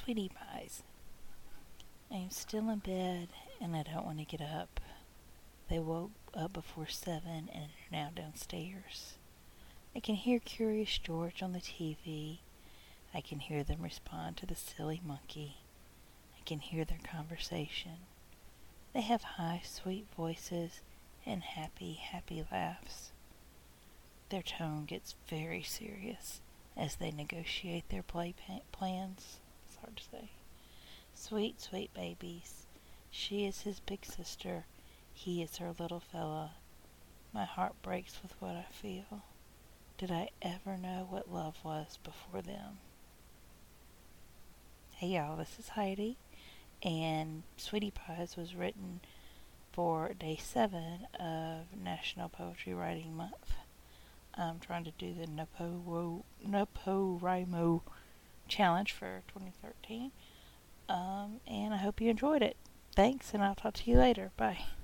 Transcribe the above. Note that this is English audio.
Sweetie Pies. I am still in bed and I don't want to get up. They woke up before 7 and are now downstairs. I can hear Curious George on the TV. I can hear them respond to the silly monkey. I can hear their conversation. They have high, sweet voices and happy, happy laughs. Their tone gets very serious as they negotiate their plans. It's hard to say. Sweet, sweet babies. She is his big sister. He is her little fella. My heart breaks with what I feel. Did I ever know what love was before them? Hey y'all, this is Heidi, and Sweetie Pies was written for day 7 of National Poetry Writing Month. I'm trying to do the NaPoWriMo challenge for 2013. And I hope you enjoyed it. Thanks, and I'll talk to you later. Bye.